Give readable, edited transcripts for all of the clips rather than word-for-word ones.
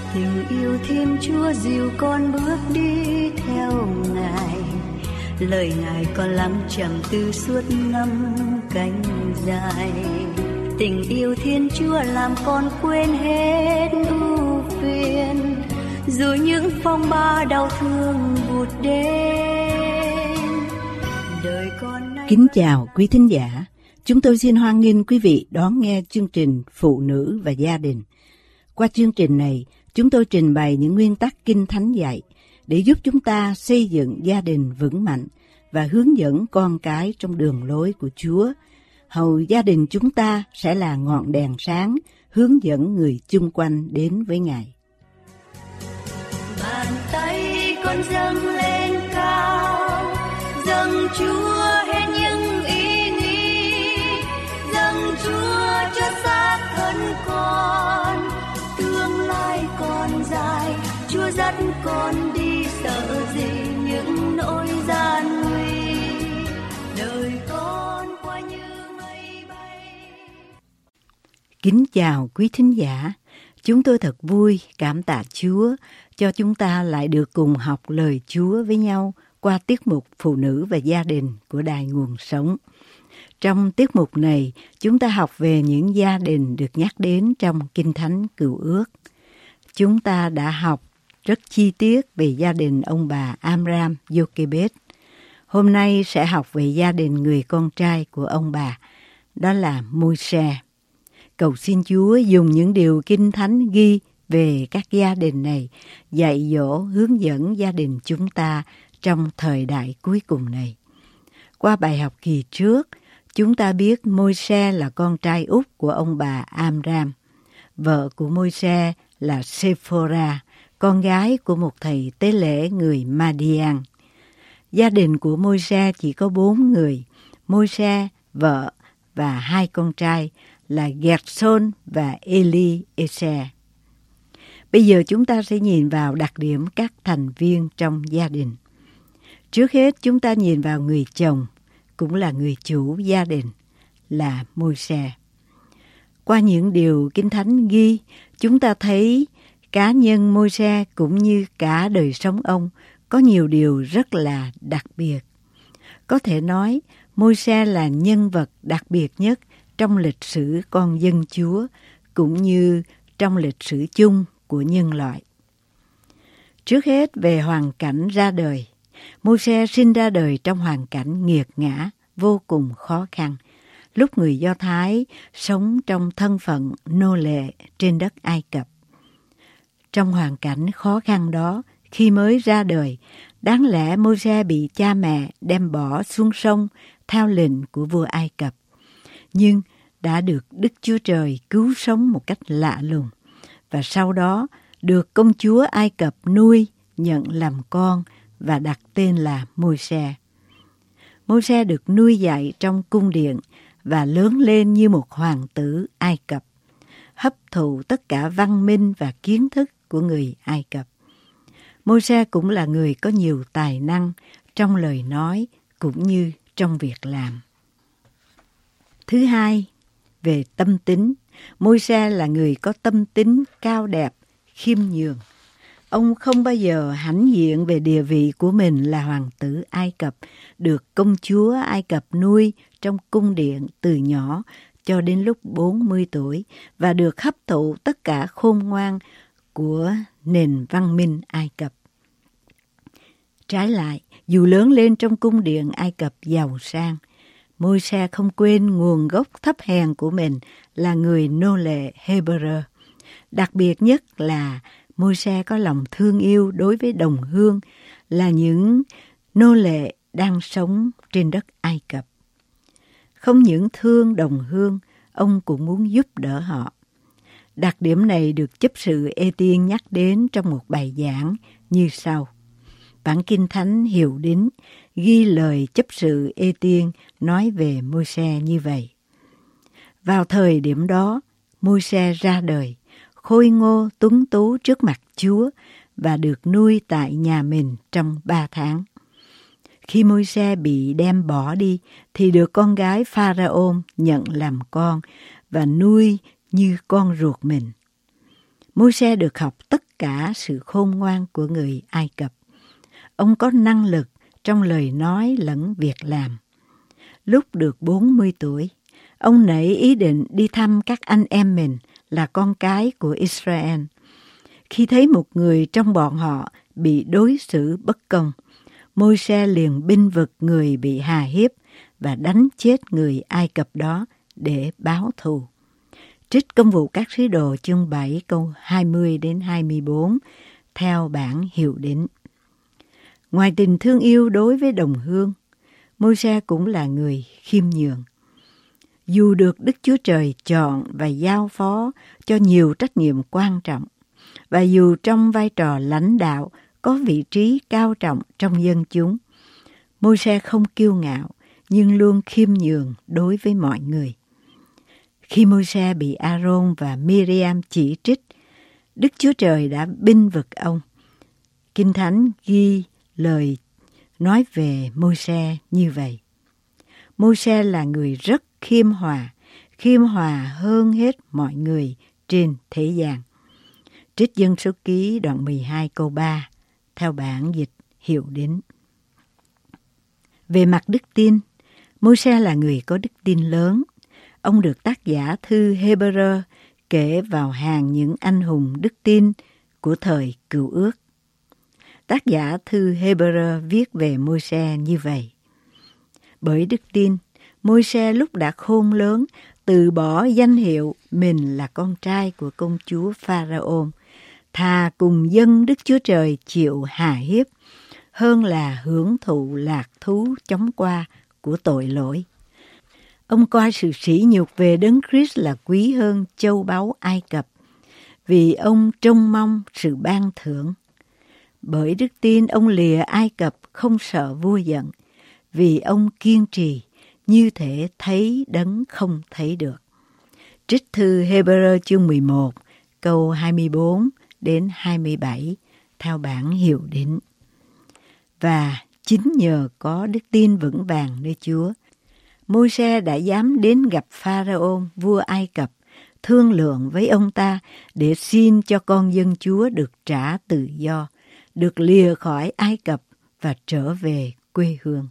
Tình yêu Thiên Chúa dìu con bước đi theo Ngài, lời Ngài còn lắng trầm tư suốt năm cánh dài. Tình yêu Thiên Chúa làm con quên hết ưu phiền, dù những phong ba đau thương vụt đến. Đời con nay... Kính chào quý thính giả, chúng tôi xin hoan nghênh quý vị đón nghe chương trình Phụ nữ và gia đình. Qua chương trình này, chúng tôi trình bày những nguyên tắc Kinh Thánh dạy để giúp chúng ta xây dựng gia đình vững mạnh và hướng dẫn con cái trong đường lối của Chúa. Hầu gia đình chúng ta sẽ là ngọn đèn sáng hướng dẫn người chung quanh đến với Ngài. Bàn tay con dâng lên cao, dâng Chúa hết những ý nghĩ, dâng Chúa cho xác thân con. Tương lai còn dài, Chúa dắt con đi, sợ gì những nỗi gian nguy. Đời con qua như mây bay. Kính chào quý thính giả, chúng tôi thật vui cảm tạ Chúa cho chúng ta lại được cùng học lời Chúa với nhau qua tiết mục Phụ nữ và gia đình của Đài Nguồn Sống. Trong tiết mục này, chúng ta học về những gia đình được nhắc đến trong Kinh Thánh Cựu Ước. Chúng ta đã học rất chi tiết về gia đình ông bà Amram, Jochebed. Hôm nay sẽ học về gia đình người con trai của ông bà, đó là Môi-se. Cầu xin Chúa dùng những điều Kinh Thánh ghi về các gia đình này dạy dỗ hướng dẫn gia đình chúng ta trong thời đại cuối cùng này. Qua bài học kỳ trước, chúng ta biết Môi-se là con trai út của ông bà Amram. Vợ của Môi-se là Sephora, con gái của một thầy tế lễ người Madian. Gia đình của Môi-se chỉ có 4 người, Môi-se, vợ và 2 con trai là Gerson và Eliezer. Bây giờ chúng ta sẽ nhìn vào đặc điểm các thành viên trong gia đình. Trước hết chúng ta nhìn vào người chồng, cũng là người chủ gia đình, là Môi-se. Qua những điều Kinh Thánh ghi, chúng ta thấy cá nhân Môi-se cũng như cả đời sống ông có nhiều điều rất là đặc biệt. Có thể nói, Môi-se là nhân vật đặc biệt nhất trong lịch sử con dân Chúa, cũng như trong lịch sử chung của nhân loại. Trước hết về hoàn cảnh ra đời, Môi-se sinh ra đời trong hoàn cảnh nghiệt ngã, vô cùng khó khăn, lúc người Do Thái sống trong thân phận nô lệ trên đất Ai Cập. Trong hoàn cảnh khó khăn đó, khi mới ra đời, đáng lẽ Môi-se bị cha mẹ đem bỏ xuống sông theo lệnh của vua Ai Cập. Nhưng đã được Đức Chúa Trời cứu sống một cách lạ lùng, và sau đó được công chúa Ai Cập nuôi, nhận làm con và đặt tên là Môi-se. Môi-se được nuôi dạy trong cung điện và lớn lên như một hoàng tử Ai Cập, hấp thụ tất cả văn minh và kiến thức của người Ai Cập. Môi-se cũng là người có nhiều tài năng trong lời nói cũng như trong việc làm. Thứ hai, về tâm tính, Môi-se là người có tâm tính cao đẹp, khiêm nhường. Ông không bao giờ hãnh diện về địa vị của mình là hoàng tử Ai Cập, được công chúa Ai Cập nuôi trong cung điện từ nhỏ cho đến lúc 40 tuổi và được hấp thụ tất cả khôn ngoan của nền văn minh Ai Cập. Trái lại, dù lớn lên trong cung điện Ai Cập giàu sang, Môi-se không quên nguồn gốc thấp hèn của mình là người nô lệ Hebrew. Đặc biệt nhất là Môi-se có lòng thương yêu đối với đồng hương, là những nô lệ đang sống trên đất Ai Cập. Không những thương đồng hương, ông cũng muốn giúp đỡ họ. Đặc điểm này được chấp sự Ê-tiên nhắc đến trong một bài giảng như sau. Bản Kinh Thánh Hiệu Đính ghi lời chấp sự Ê-tiên nói về Môi-se như vậy. Vào thời điểm đó, Môi-se ra đời, khôi ngô tuấn tú trước mặt Chúa và được nuôi tại nhà mình trong 3 tháng. Khi Môi-se bị đem bỏ đi thì được con gái Pharaôn nhận làm con và nuôi như con ruột mình. Môi-se được học tất cả sự khôn ngoan của người Ai Cập. Ông có năng lực trong lời nói lẫn việc làm. Lúc được 40 tuổi, ông nảy ý định đi thăm các anh em mình là con cái của Israel. Khi thấy một người trong bọn họ bị đối xử bất công, Môi-se liền bênh vực người bị hà hiếp và đánh chết người Ai Cập đó để báo thù. Trích Công vụ các sứ đồ chương 7 câu 20 đến 24 theo bản Hiệu Đính. Ngoài tình thương yêu đối với đồng hương, Môi-se cũng là người khiêm nhường. Dù được Đức Chúa Trời chọn và giao phó cho nhiều trách nhiệm quan trọng, và dù trong vai trò lãnh đạo có vị trí cao trọng trong dân chúng, Môi-se không kiêu ngạo nhưng luôn khiêm nhường đối với mọi người. Khi Môi-se bị A-rôn và Mi-ri-am chỉ trích, Đức Chúa Trời đã bênh vực ông. Kinh Thánh ghi lời nói về Môi-se như vậy: Môi-se là người rất khiêm hòa hơn hết mọi người trên thế gian. Trích Dân Số Ký đoạn 12 câu 3 theo bản dịch Hiệu Đính. Về mặt đức tin, Môi-se là người có đức tin lớn. Ông được tác giả thư Hê-bơ-rơ kể vào hàng những anh hùng đức tin của thời Cựu Ước. Tác giả thư Hê-bơ-rơ viết về Môi-se như vậy: Bởi đức tin, Môi-se lúc đã khôn lớn từ bỏ danh hiệu mình là con trai của công chúa Pha-ra-ôn, thà cùng dân Đức Chúa Trời chịu hà hiếp hơn là hưởng thụ lạc thú chóng qua của tội lỗi. Ông coi sự sỉ nhục về Đấng Christ là quý hơn châu báu Ai Cập, vì ông trông mong sự ban thưởng. Bởi đức tin ông lìa Ai Cập không sợ vua giận, vì ông kiên trì như thể thấy Đấng không thấy được. Trích thư Hê-bơ-rơ chương 11 câu 24 đến 27 theo bản Hiệu Đính. Và chính nhờ có đức tin vững vàng nơi Chúa, Môi-se đã dám đến gặp Pha-ra-ôn vua Ai Cập, thương lượng với ông ta để xin cho con dân Chúa được trả tự do, được lìa khỏi Ai Cập và trở về quê hương.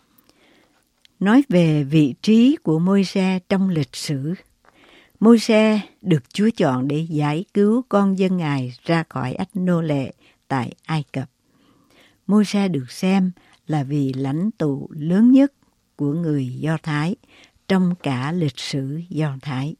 Nói về vị trí của Môi-se trong lịch sử, Môi-se được Chúa chọn để giải cứu con dân Ngài ra khỏi ách nô lệ tại Ai Cập. Môi-se được xem là vị lãnh tụ lớn nhất của người Do Thái trong cả lịch sử Do Thái.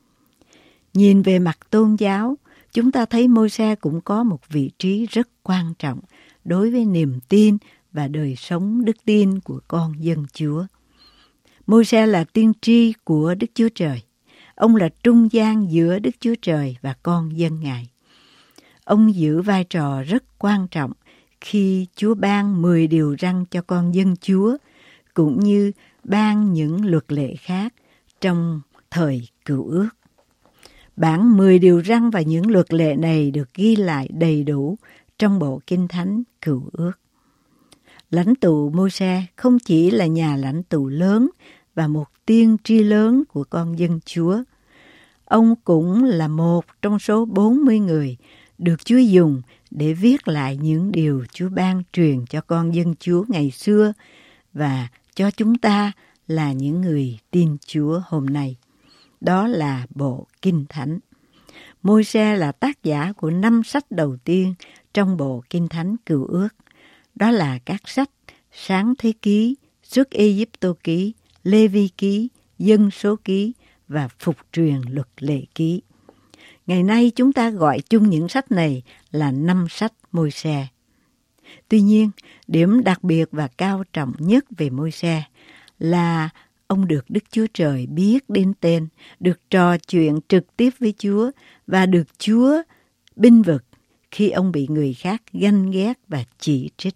Nhìn về mặt tôn giáo, chúng ta thấy Môi-se cũng có một vị trí rất quan trọng đối với niềm tin và đời sống đức tin của con dân Chúa. Môi-se là tiên tri của Đức Chúa Trời. Ông là trung gian giữa Đức Chúa Trời và con dân Ngài. Ông giữ vai trò rất quan trọng khi Chúa ban 10 điều răn cho con dân Chúa, cũng như ban những luật lệ khác trong thời Cựu Ước. Bản 10 điều răn và những luật lệ này được ghi lại đầy đủ trong bộ Kinh Thánh Cựu Ước. Lãnh tụ Môi-se không chỉ là nhà lãnh tụ lớn và một tiên tri lớn của con dân Chúa. Ông cũng là một trong số 40 người được Chúa dùng để viết lại những điều Chúa ban truyền cho con dân Chúa ngày xưa và cho chúng ta là những người tin Chúa hôm nay. Đó là bộ Kinh Thánh. Môi-se là tác giả của 5 sách đầu tiên trong bộ Kinh Thánh Cựu Ước. Đó là các sách Sáng Thế Ký, Xuất Ê-díp-tô Ký, Lê-vi Ký, Dân Số Ký và Phục Truyền Luật Lệ Ký. Ngày nay chúng ta gọi chung những sách này là 5 sách Môi-se. Tuy nhiên, điểm đặc biệt và cao trọng nhất về Môi-se là ông được Đức Chúa Trời biết đến tên, được trò chuyện trực tiếp với Chúa và được Chúa bênh vực khi ông bị người khác ganh ghét và chỉ trích.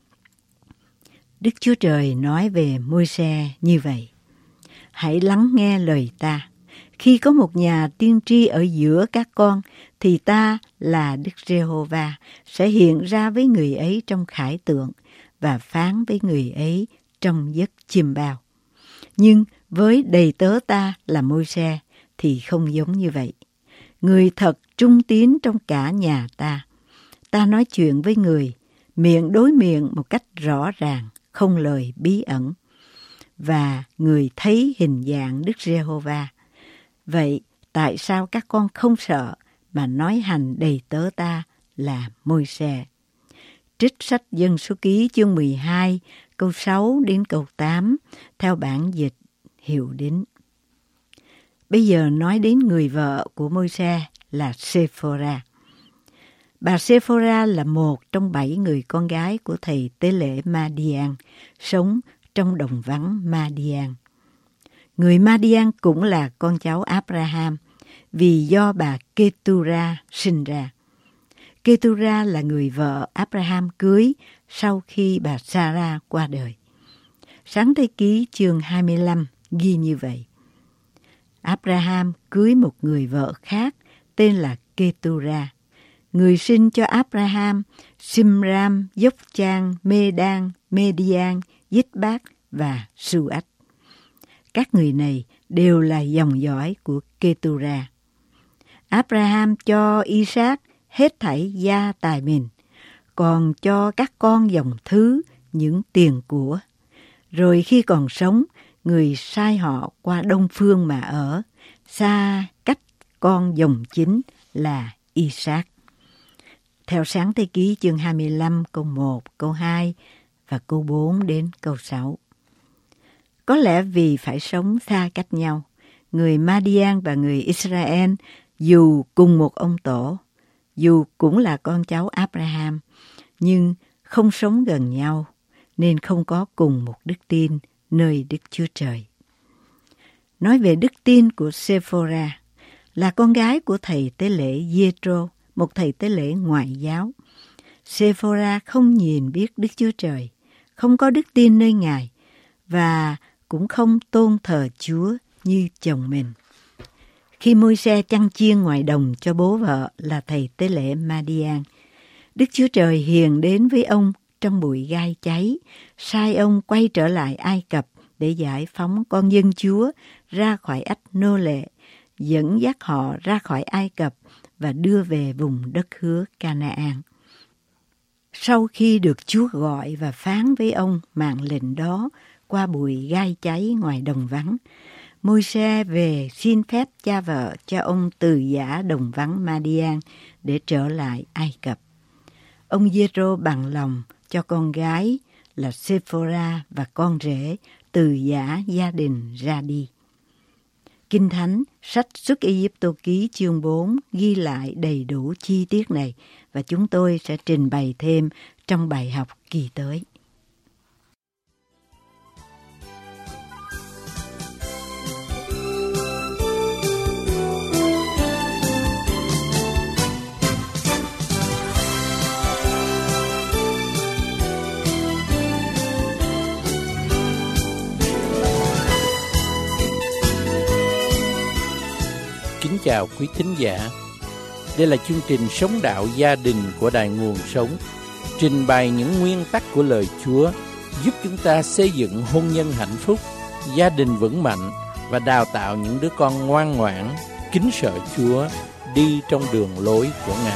Đức Chúa Trời nói về Môi-se như vậy: Hãy lắng nghe lời ta. Khi có một nhà tiên tri ở giữa các con, thì ta là Đức Giê-hô-va sẽ hiện ra với người ấy trong khải tượng và phán với người ấy trong giấc chiêm bao. Nhưng với đầy tớ ta là Môi-se thì không giống như vậy. người thật trung tín trong cả nhà ta. Ta nói chuyện với người, miệng đối miệng một cách rõ ràng, không lời bí ẩn. Và người thấy hình dạng Đức Giê-hô-va. Vậy tại sao các con không sợ mà nói hành đầy tớ ta là Môi-se? Trích sách Dân Số Ký chương 12, câu 6 đến câu 8, theo bản dịch Hiệu Đính. Bây giờ nói đến người vợ của Môi-se là Sê-phô-ra. Bà Sê-phô-ra là một trong 7 người con gái của thầy tế lễ Ma-đi-an, sống trong đồng vắng Ma-đi-an. Người Ma-đi-an cũng là con cháu Abraham, vì do bà Kê-tu-ra sinh ra. Kê-tu-ra là người vợ Abraham cưới sau khi bà Sa-ra qua đời. Sáng thế ký chương 25 ghi như vậy. Abraham cưới một người vợ khác tên là Kê-tu-ra. Người sinh cho Abraham, Simram, Dốc-chan, Mê-đan, Mê-đi-an, Dít-bác và Su-ách. Các người này đều là dòng dõi của Kê-tu-ra. Abraham cho Isaac hết thảy gia tài mình, còn cho các con dòng thứ những tiền của. Rồi khi còn sống, người sai họ qua Đông Phương mà ở, xa cách con dòng chính là Isaac. Theo Sáng thế ký chương 25 câu 1, câu 2 và câu 4 đến câu 6. Có lẽ vì phải sống xa cách nhau, người Ma-đi-an và người Israel dù cùng một ông tổ, dù cũng là con cháu Abraham, nhưng không sống gần nhau, nên không có cùng một đức tin nơi Đức Chúa Trời. Nói về đức tin của Sê-phô-ra, là con gái của thầy tế lễ Giê-trô, một thầy tế lễ ngoại giáo. Sê-phô-ra không nhìn biết Đức Chúa Trời, không có đức tin nơi Ngài, và cũng không tôn thờ Chúa như chồng mình. Khi Môi-se chăn chiên ngoài đồng cho bố vợ là thầy tế lễ Ma-đi-an, Đức Chúa Trời hiền đến với ông trong bụi gai cháy, sai ông quay trở lại Ai Cập để giải phóng con dân Chúa ra khỏi ách nô lệ, dẫn dắt họ ra khỏi Ai Cập và đưa về vùng đất hứa Ca-na-an. Sau khi được Chúa gọi và phán với ông mạng lệnh đó qua bụi gai cháy ngoài đồng vắng, Môi-se về xin phép cha vợ cho ông từ giã đồng vắng Ma-đi-an để trở lại Ai Cập. Ông Giê-rô bằng lòng cho con gái là Sê-phô-ra và con rể từ giã gia đình ra đi. Kinh Thánh, sách Xuất Ai-cập ký chương 4 ghi lại đầy đủ chi tiết này và chúng tôi sẽ trình bày thêm trong bài học kỳ tới. Kính chào quý thính giả. Đây là chương trình Sống Đạo Gia Đình của Đài Nguồn Sống, trình bày những nguyên tắc của lời Chúa, giúp chúng ta xây dựng hôn nhân hạnh phúc, gia đình vững mạnh và đào tạo những đứa con ngoan ngoãn, kính sợ Chúa, đi trong đường lối của Ngài.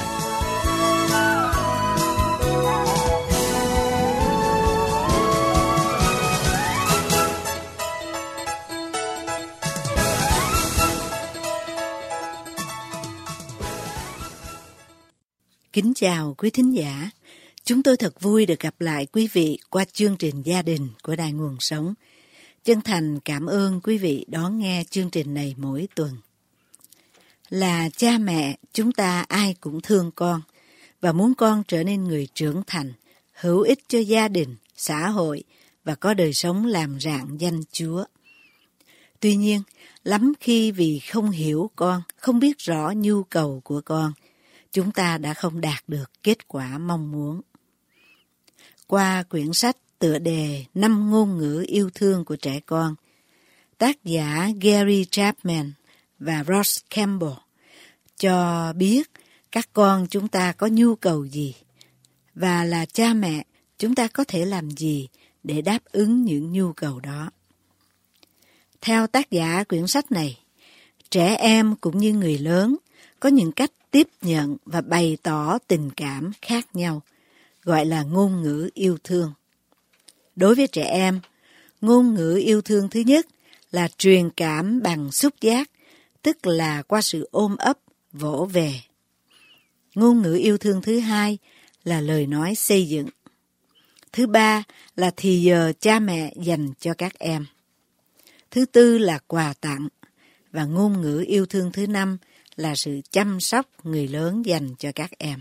Kính chào quý thính giả. Chúng tôi thật vui được gặp lại quý vị qua chương trình Gia đình của Đài Nguồn Sống. Chân thành cảm ơn quý vị đón nghe chương trình này mỗi tuần. Là cha mẹ, chúng ta ai cũng thương con và muốn con trở nên người trưởng thành, hữu ích cho gia đình, xã hội và có đời sống làm rạng danh Chúa. Tuy nhiên, lắm khi vì không hiểu con, không biết rõ nhu cầu của con, chúng ta đã không đạt được kết quả mong muốn. Qua quyển sách tựa đề 5 ngôn ngữ yêu thương của trẻ con, tác giả Gary Chapman và Ross Campbell cho biết các con chúng ta có nhu cầu gì và là cha mẹ chúng ta có thể làm gì để đáp ứng những nhu cầu đó. Theo tác giả quyển sách này, trẻ em cũng như người lớn có những cách tiếp nhận và bày tỏ tình cảm khác nhau, gọi là ngôn ngữ yêu thương. Đối với trẻ em, ngôn ngữ yêu thương thứ nhất là truyền cảm bằng xúc giác, tức là qua sự ôm ấp, vỗ về. Ngôn ngữ yêu thương thứ hai là lời nói xây dựng. Thứ ba là thì giờ cha mẹ dành cho các em. Thứ tư là quà tặng. Và ngôn ngữ yêu thương thứ năm là sự chăm sóc người lớn dành cho các em.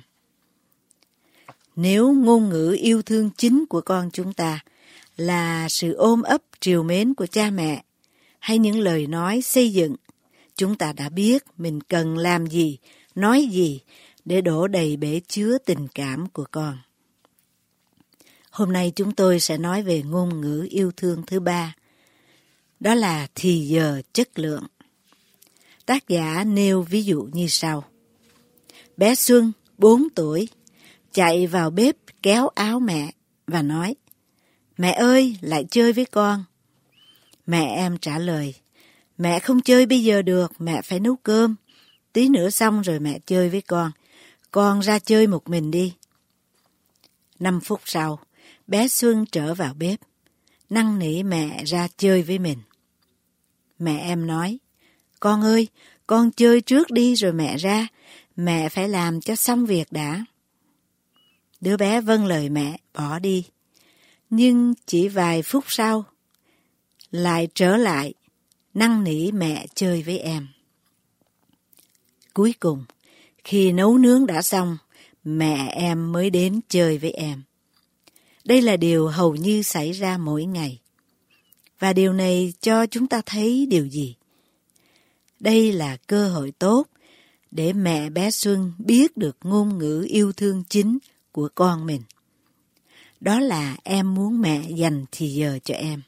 Nếu ngôn ngữ yêu thương chính của con chúng ta là sự ôm ấp trìu mến của cha mẹ hay những lời nói xây dựng, chúng ta đã biết mình cần làm gì, nói gì để đổ đầy bể chứa tình cảm của con. Hôm nay chúng tôi sẽ nói về ngôn ngữ yêu thương thứ ba, đó là thì giờ chất lượng. Tác giả nêu ví dụ như sau. Bé Xuân, 4 tuổi, chạy vào bếp kéo áo mẹ và nói: "Mẹ ơi, lại chơi với con." Mẹ em trả lời: "Mẹ không chơi bây giờ được, mẹ phải nấu cơm. Tí nữa xong rồi mẹ chơi với con ra chơi một mình đi." 5 phút sau, bé Xuân trở vào bếp, năn nỉ mẹ ra chơi với mình. Mẹ em nói: "Con ơi, con chơi trước đi rồi mẹ ra, mẹ phải làm cho xong việc đã." Đứa bé vâng lời mẹ, bỏ đi. Nhưng chỉ vài phút sau, lại trở lại, năn nỉ mẹ chơi với em. Cuối cùng, khi nấu nướng đã xong, mẹ em mới đến chơi với em. Đây là điều hầu như xảy ra mỗi ngày. Và điều này cho chúng ta thấy điều gì? Đây là cơ hội tốt để mẹ bé Xuân biết được ngôn ngữ yêu thương chính của con mình. Đó là em muốn mẹ dành thì giờ cho em.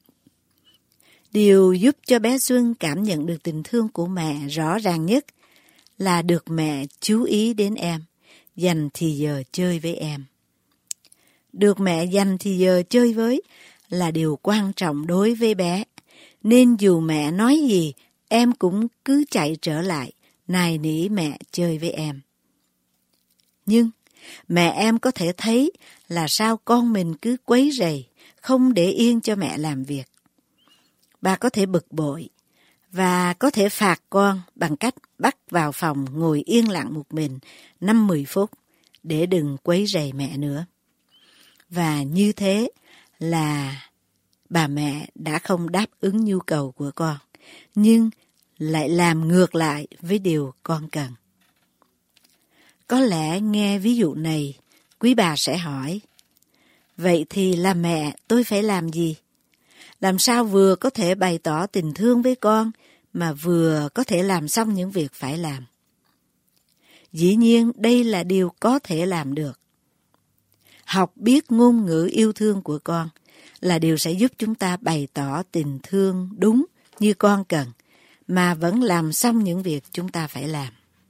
Điều giúp cho bé Xuân cảm nhận được tình thương của mẹ rõ ràng nhất là được mẹ chú ý đến em, dành thì giờ chơi với em. Được mẹ dành thì giờ chơi với là điều quan trọng đối với bé, nên dù mẹ nói gì, em cũng cứ chạy trở lại, nài nỉ mẹ chơi với em. Nhưng mẹ em có thể thấy là sao con mình cứ quấy rầy, không để yên cho mẹ làm việc. Bà có thể bực bội và có thể phạt con bằng cách bắt vào phòng ngồi yên lặng một mình 5-10 phút để đừng quấy rầy mẹ nữa. Và như thế là bà mẹ đã không đáp ứng nhu cầu của con, nhưng lại làm ngược lại với điều con cần. Có lẽ nghe ví dụ này, quý bà sẽ hỏi: vậy thì là mẹ tôi phải làm gì? Làm sao vừa có thể bày tỏ tình thương với con mà vừa có thể làm xong những việc phải làm? Dĩ nhiên đây là điều có thể làm được. Học biết ngôn ngữ yêu thương của con là điều sẽ giúp chúng ta bày tỏ tình thương đúng như con cần, mà vẫn làm xong những việc chúng ta phải làm.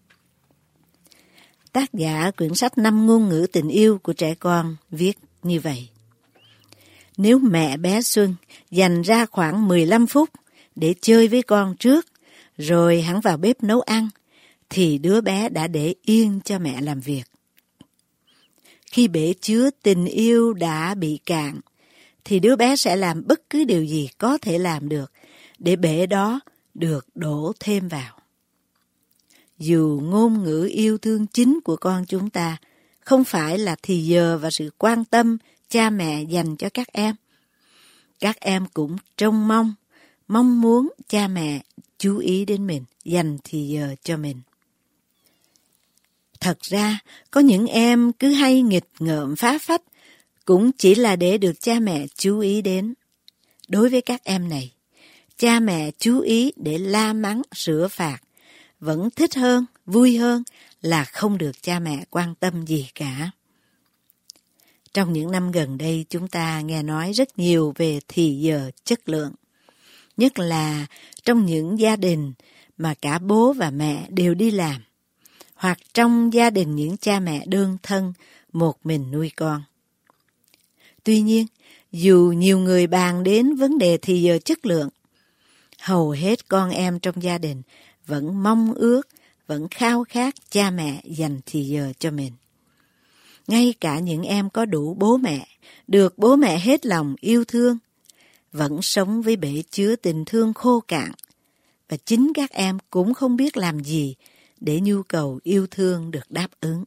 Tác giả quyển sách 5 ngôn ngữ tình yêu của trẻ con viết như vậy. Nếu mẹ bé Xuân dành ra khoảng 15 phút để chơi với con trước, rồi hắn vào bếp nấu ăn, thì đứa bé đã để yên cho mẹ làm việc. Khi bể chứa tình yêu đã bị cạn, thì đứa bé sẽ làm bất cứ điều gì có thể làm được để bể đó được đổ thêm vào. Dù ngôn ngữ yêu thương chính của con chúng ta không phải là thì giờ và sự quan tâm cha mẹ dành cho các em cũng trông mong muốn cha mẹ chú ý đến mình, dành thì giờ cho mình. Thật ra, có những em cứ hay nghịch ngợm phá phách cũng chỉ là để được cha mẹ chú ý đến. Đối với các em này, cha mẹ chú ý để la mắng, sửa phạt vẫn thích hơn, vui hơn là không được cha mẹ quan tâm gì cả. Trong những năm gần đây, chúng ta nghe nói rất nhiều về thì giờ chất lượng. Nhất là trong những gia đình mà cả bố và mẹ đều đi làm, hoặc trong gia đình những cha mẹ đơn thân một mình nuôi con. Tuy nhiên, dù nhiều người bàn đến vấn đề thì giờ chất lượng, hầu hết con em trong gia đình vẫn mong ước vẫn khao khát cha mẹ dành thì giờ cho mình. Ngay cả những em có đủ bố mẹ, được bố mẹ hết lòng yêu thương, vẫn sống với bể chứa tình thương khô cạn, và chính các em cũng không biết làm gì để nhu cầu yêu thương được đáp ứng.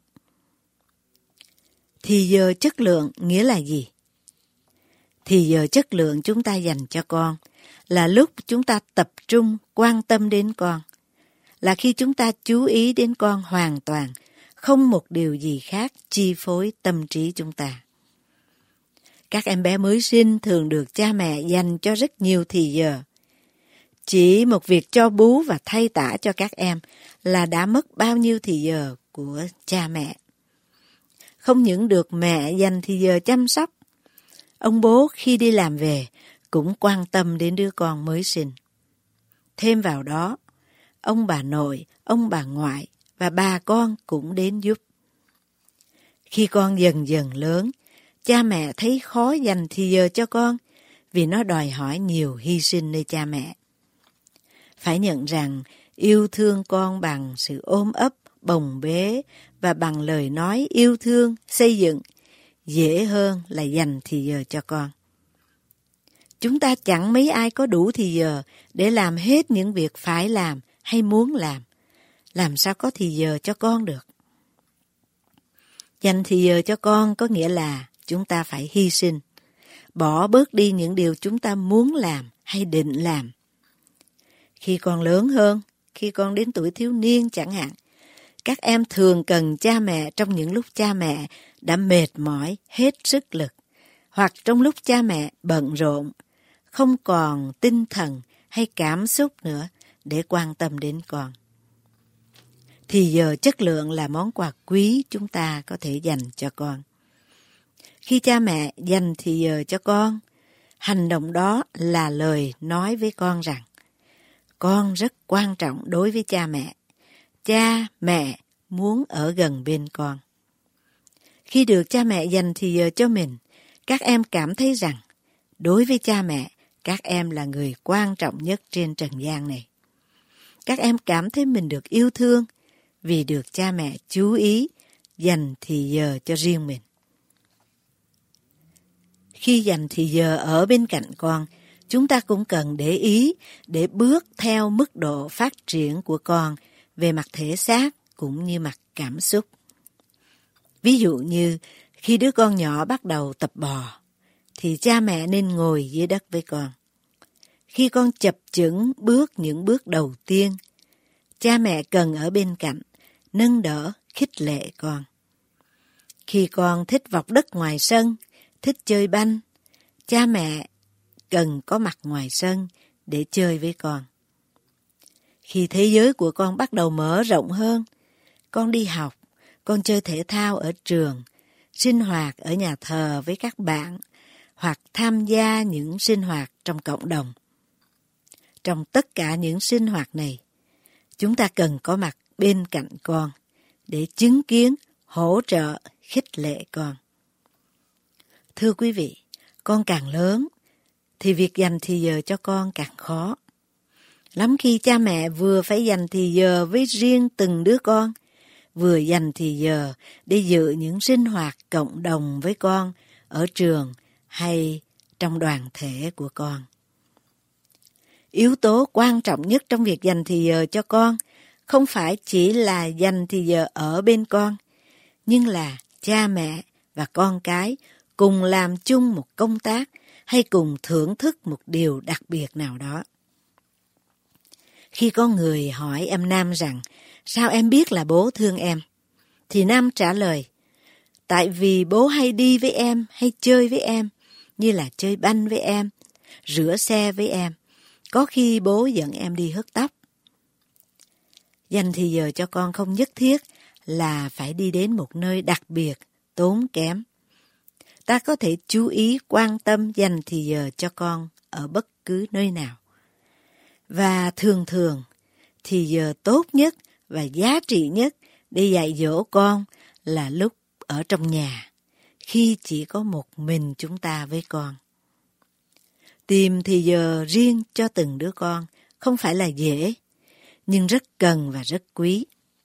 Thì giờ chất lượng nghĩa là gì? Thì giờ chất lượng chúng ta dành cho con là lúc chúng ta tập trung quan tâm đến con, là khi chúng ta chú ý đến con hoàn toàn, không một điều gì khác chi phối tâm trí chúng ta. Các em bé mới sinh thường được cha mẹ dành cho rất nhiều thì giờ. Chỉ một việc cho bú và thay tã cho các em là đã mất bao nhiêu thì giờ của cha mẹ. Không những được mẹ dành thì giờ chăm sóc, ông bố khi đi làm về cũng quan tâm đến đứa con mới sinh. Thêm vào đó, ông bà nội, ông bà ngoại và bà con cũng đến giúp. Khi con dần dần lớn, cha mẹ thấy khó dành thì giờ cho con vì nó đòi hỏi nhiều hy sinh nơi cha mẹ. Phải nhận rằng yêu thương con bằng sự ôm ấp, bồng bế và bằng lời nói yêu thương, xây dựng dễ hơn là dành thì giờ cho con. Chúng ta chẳng mấy ai có đủ thì giờ để làm hết những việc phải làm hay muốn làm sao có thì giờ cho con được. Dành thì giờ cho con có nghĩa là chúng ta phải hy sinh, bỏ bớt đi những điều chúng ta muốn làm hay định làm. Khi con lớn hơn, khi con đến tuổi thiếu niên chẳng hạn, các em thường cần cha mẹ trong những lúc cha mẹ đã mệt mỏi, hết sức lực, hoặc trong lúc cha mẹ bận rộn, không còn tinh thần hay cảm xúc nữa để quan tâm đến con. Thì giờ chất lượng là món quà quý chúng ta có thể dành cho con. Khi cha mẹ dành thì giờ cho con, hành động đó là lời nói với con rằng con rất quan trọng đối với cha mẹ. Cha, mẹ muốn ở gần bên con. Khi được cha mẹ dành thì giờ cho mình, các em cảm thấy rằng đối với cha mẹ, các em là người quan trọng nhất trên trần gian này. Các em cảm thấy mình được yêu thương vì được cha mẹ chú ý, dành thì giờ cho riêng mình. Khi dành thì giờ ở bên cạnh con, chúng ta cũng cần để ý để bước theo mức độ phát triển của con về mặt thể xác cũng như mặt cảm xúc. Ví dụ như khi đứa con nhỏ bắt đầu tập bò, thì cha mẹ nên ngồi dưới đất với con. Khi con chập chững bước những bước đầu tiên, cha mẹ cần ở bên cạnh, nâng đỡ, khích lệ con. Khi con thích vọc đất ngoài sân, thích chơi banh, cha mẹ cần có mặt ngoài sân để chơi với con. Khi thế giới của con bắt đầu mở rộng hơn, con đi học, con chơi thể thao ở trường, sinh hoạt ở nhà thờ với các bạn, hoặc tham gia những sinh hoạt trong cộng đồng. Trong tất cả những sinh hoạt này, chúng ta cần có mặt bên cạnh con để chứng kiến, hỗ trợ, khích lệ con. Thưa quý vị, con càng lớn thì việc dành thì giờ cho con càng khó. Lắm khi cha mẹ vừa phải dành thì giờ với riêng từng đứa con, vừa dành thì giờ để dự những sinh hoạt cộng đồng với con ở trường hay trong đoàn thể của con. Yếu tố quan trọng nhất trong việc dành thì giờ cho con không phải chỉ là dành thì giờ ở bên con, nhưng là cha mẹ và con cái cùng làm chung một công tác hay cùng thưởng thức một điều đặc biệt nào đó. Khi có người hỏi em Nam rằng, sao em biết là bố thương em? Thì Nam trả lời, tại vì bố hay đi với em, hay chơi với em, như là chơi banh với em, rửa xe với em. Có khi bố dẫn em đi hớt tóc. Dành thì giờ cho con không nhất thiết là phải đi đến một nơi đặc biệt, tốn kém. Ta có thể chú ý, quan tâm, dành thì giờ cho con ở bất cứ nơi nào. Và thường thường, thì giờ tốt nhất và giá trị nhất để dạy dỗ con là lúc ở trong nhà, khi chỉ có một mình chúng ta với con. Tìm thì giờ riêng cho từng đứa con không phải là dễ, nhưng rất cần và rất quý.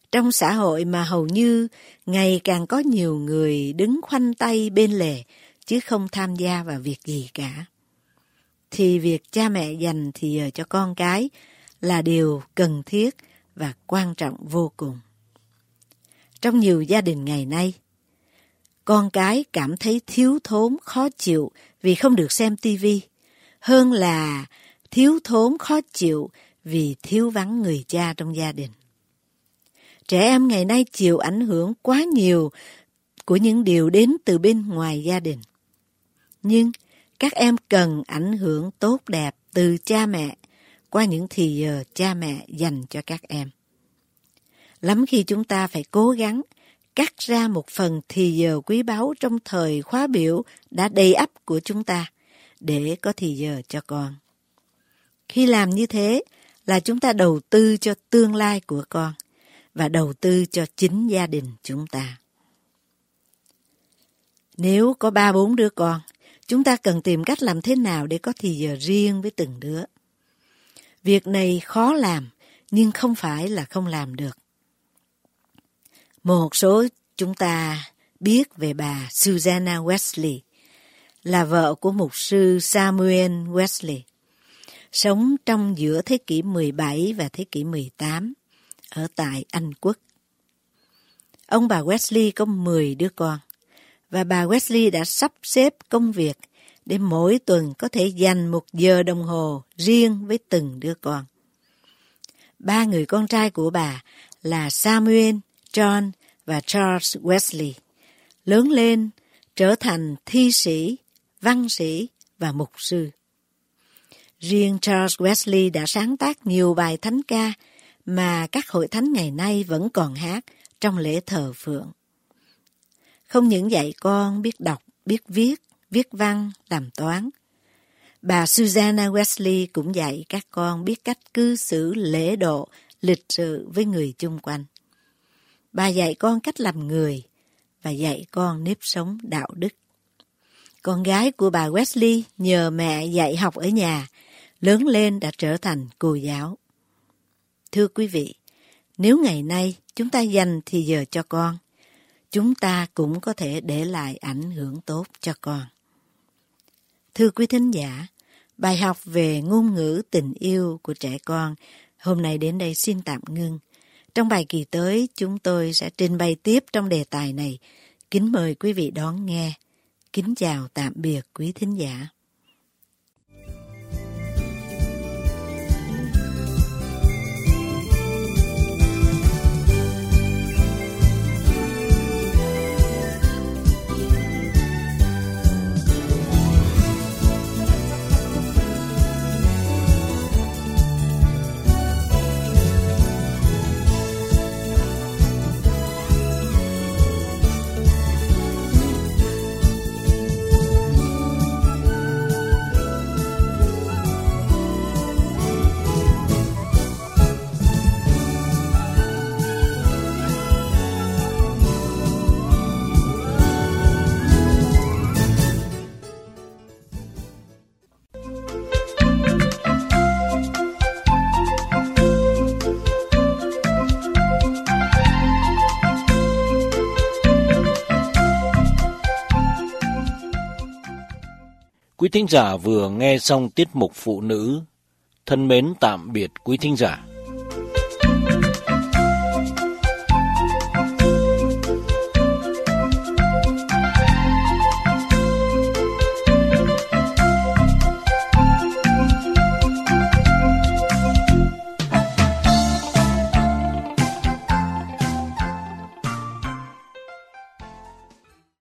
Trong xã hội mà hầu như ngày càng có nhiều người đứng khoanh tay bên lề chứ không tham gia vào việc gì cả, thì việc cha mẹ dành thì giờ cho con cái là điều cần thiết và quan trọng vô cùng. Trong nhiều gia đình ngày nay, con cái cảm thấy thiếu thốn khó chịu vì không được xem tivi, hơn là thiếu thốn khó chịu vì thiếu vắng người cha trong gia đình. Trẻ em ngày nay chịu ảnh hưởng quá nhiều của những điều đến từ bên ngoài gia đình. Nhưng các em cần ảnh hưởng tốt đẹp từ cha mẹ qua những thì giờ cha mẹ dành cho các em. Lắm khi chúng ta phải cố gắng cắt ra một phần thì giờ quý báu trong thời khóa biểu đã đầy ắp của chúng ta để có thì giờ cho con. Khi làm như thế là chúng ta đầu tư cho tương lai của con và đầu tư cho chính gia đình chúng ta. Nếu có 3-4 đứa con, chúng ta cần tìm cách làm thế nào để có thì giờ riêng với từng đứa. Việc này khó làm, nhưng không phải là không làm được. Một số chúng ta biết về bà Susanna Wesley, là vợ của mục sư Samuel Wesley, sống trong giữa thế kỷ 17 và thế kỷ 18 ở tại Anh Quốc. Ông bà Wesley có 10 đứa con, và bà Wesley đã sắp xếp công việc để mỗi tuần có thể dành 1 giờ đồng hồ riêng với từng đứa con. 3 người con trai của bà là Samuel, John và Charles Wesley lớn lên trở thành thi sĩ, văn sĩ và mục sư. Riêng Charles Wesley đã sáng tác nhiều bài thánh ca mà các hội thánh ngày nay vẫn còn hát trong lễ thờ phượng. Không những dạy con biết đọc, biết viết, viết văn, làm toán, bà Susanna Wesley cũng dạy các con biết cách cư xử lễ độ, lịch sự với người chung quanh. Bà dạy con cách làm người và dạy con nếp sống đạo đức. Con gái của bà Wesley nhờ mẹ dạy học ở nhà, lớn lên đã trở thành cô giáo. Thưa quý vị, nếu ngày nay chúng ta dành thì giờ cho con, chúng ta cũng có thể để lại ảnh hưởng tốt cho con. Thưa quý thính giả, bài học về ngôn ngữ tình yêu của trẻ con hôm nay đến đây xin tạm ngưng. Trong bài kỳ tới, chúng tôi sẽ trình bày tiếp trong đề tài này. Kính mời quý vị đón nghe. Kính chào tạm biệt quý thính giả. Quý thính giả vừa nghe xong tiết mục phụ nữ. Thân mến tạm biệt quý thính giả.